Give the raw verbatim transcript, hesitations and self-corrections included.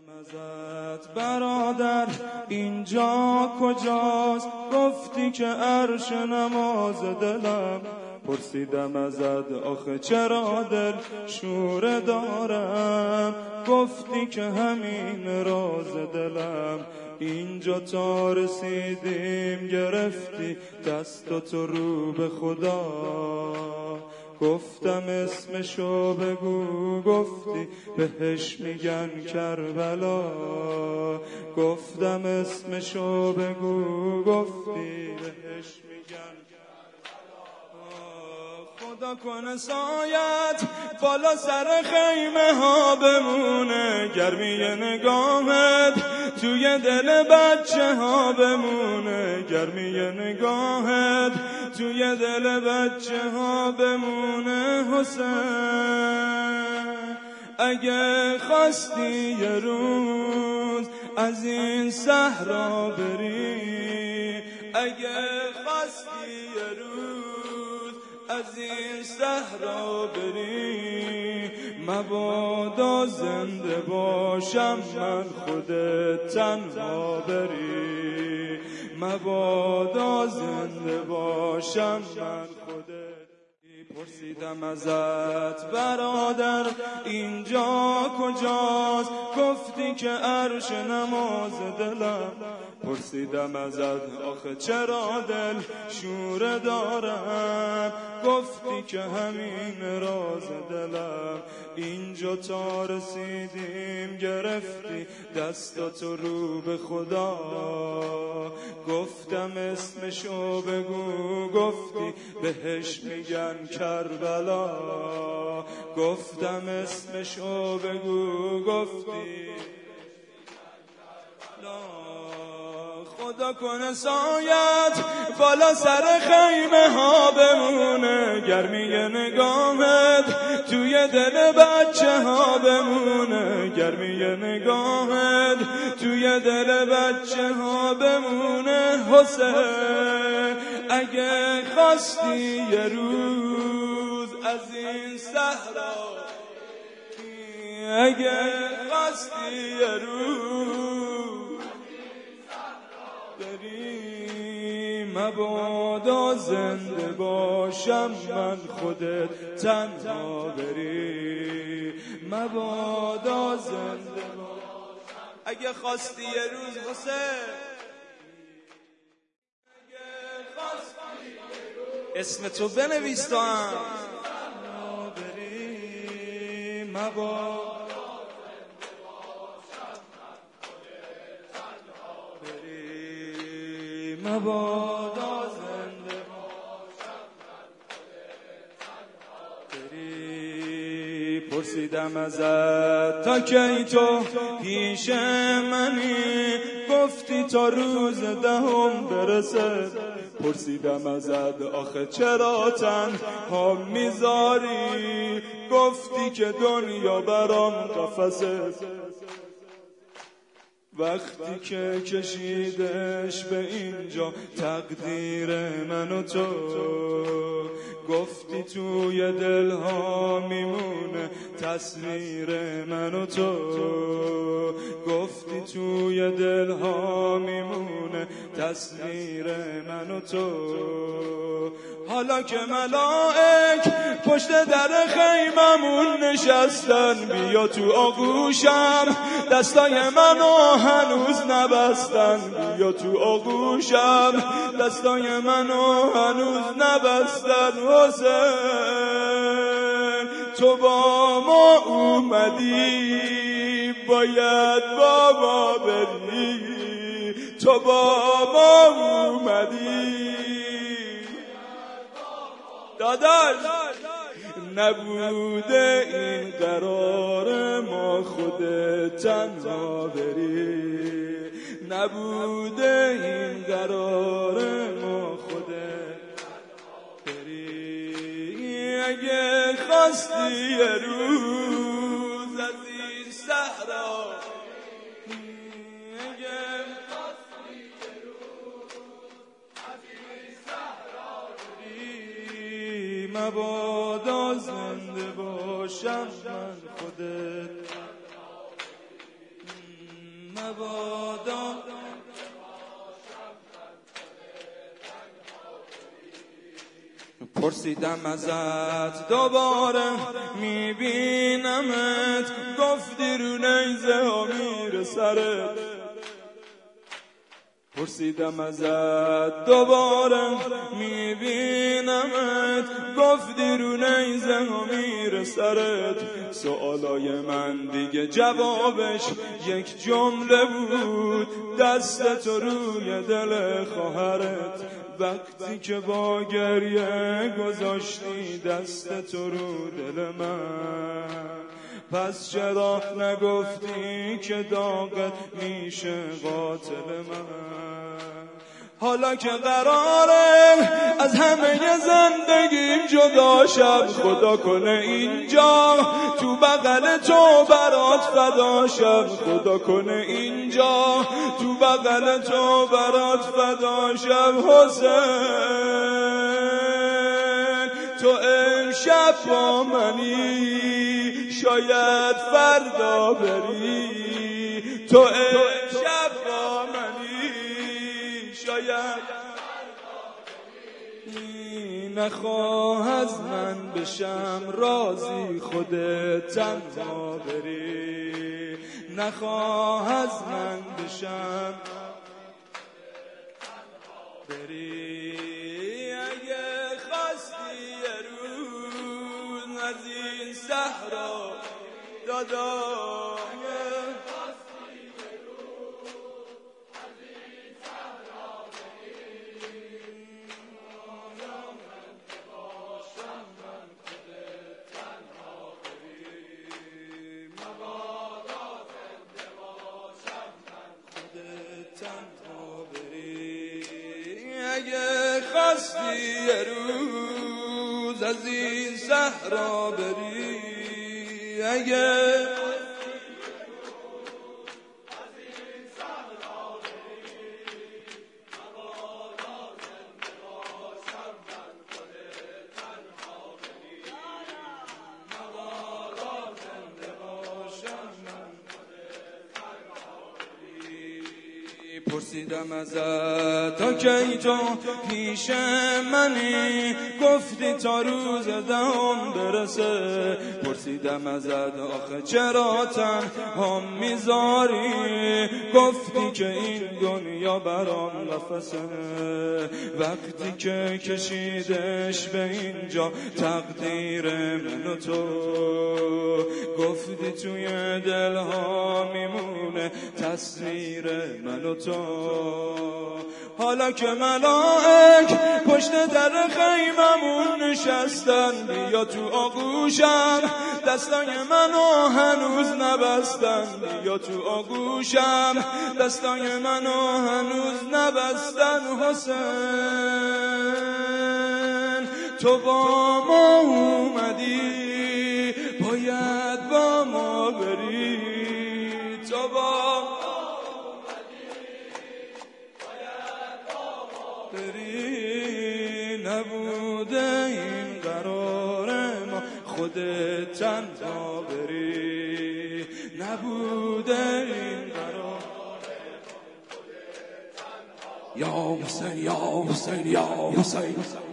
ازت برادر اینجا کجاست؟ گفتی که عرش نماز دلم. پرسیدم ازت آخه چرا دل شوره دارم؟ گفتی که همین راز دلم. اینجا تا رسیدیم گرفتی دستاتو رو به خدا. گفتم اسمشو بگو، گفتی بهش میگن کربلا. گفتم اسمشو بگو، گفتی بهش میگن خدا کنه سایت بالا سر خیمه ها بمونه. گرمی نگاهت توی دل بچه ها بمونه. گرمی نگاهت توی دل بچه ها بمونه. حسین اگه خواستی یه روز از این صحرا بری، اگه خواستی یه روز از این صحرا بری، مبادا زنده باشم من خودت تنها بری. مبادا زنده باشم من خودت. پرسیدم ازت برادر اینجا کجاست؟ گفتی که عرش نماز دلم. پرسیدم ازت آخه چرا دل شوره دارم؟ گفتی که همین راز دلم. اینجا تا رسیدیم گرفتی دستاتو رو به خدا. گفتم اسمشو بگو، گفتی بهش میگن کربلا. گفتم اسمشو بگو، گفتی خدا کنه سایت بالا سر خیمه ها بمونه. گرمی نگاهت توی دل بچه ها بمونه. گرمی نگاهت توی دل بچه ها بمونه. حسین اگه خواستی یه روز از این صحرا، اگه خواستی یه روز بری، مبادا زنده باشم من خودت تنها بری. مبادا زنده باشم اگه خواستی یه روز حسین، اگه خواستی یه روز اسم تو بنویس تو هم بری. مبادا مبادا زنده باشم بری. پرسیدم ازت تا کی تو پیش منی؟ گفتی تا روز دهم برسه. پرسیدم ازت آخه چرا تنها میذاری؟ گفتی که دنیا برام قفسه. وقتی که کشیدش به اینجا تقدیر من و تو، گفتی توی دلها میمونه تصویر من و تو. گفتی توی دلها میمونه تصویر من و تو. حالا که ملائک پشت در خیممون نشستن، بیا تو آغوشم دستای منو هنوز نبستن. بیا تو آغوشم دستای منو هنوز نبستن. حسین تو با ما اومدی باید با ما بری. تو با ما اومدی داداش، نبوده این قرار ما خودت تنها بری. نبوده این قرار ما خودت بری. اگه خواستی یه روز از این صحرا، اگه خواستی یه روز از این صحرا بری، مبادا زنده باشم من خودت. مبادا پرسیدم ازت دوباره میبینمت، گفتی رو نیزه ها میره سرت. پرسیدم ازت دوباره میبینمت، گفتی رو نیزه ها میره سرت. سوالای من دیگه جوابش یک جمله بود، دست تو روی دل خواهرت. وقتی که با گریه گذاشتی دست تو رو دل من، پس چرا نگفتی که داغت میشه قاتل من؟ حالا که قراره از همه زندگیم جدا شم، خدا کنه اینجا تو بغل تو برات فدا شم. خدا کنه اینجا تو بغل تو برات فدا شم. حسین تو امشب با منی، شاید فردا بری. تو امشب با منی، شاید نخواه از من بشم راضی، خودت تنها بری. نخواه از من بشم بری. اگه خواستی یه روز از این صحرا دادا، اگه خواستی یه روز از این صحرا بری، اگه پرسیدم ازت تا کی تو پیش منی، گفتی تا روز دهم برسه. پرسیدم ازت آخه چرا تنها میذاری، گفتی که این دنیا برام قفسه. وقتی که کشیدش به اینجا تقدیر من و تو، گفتی توی دلها میمونه تصویر من و تو. حالا که ملائک پشت در خیممون نشستن، بیا تو آغوشم دستای منو هنوز نبستن. بیا تو آغوشم دستای منو هنوز نبستن. حسین تو با ما اومدی، باید با ما بری. تو با بری، نبوده این قرار ما خودت تنها بری. نبوده این قرار یا حسین یا حسین یا حسین.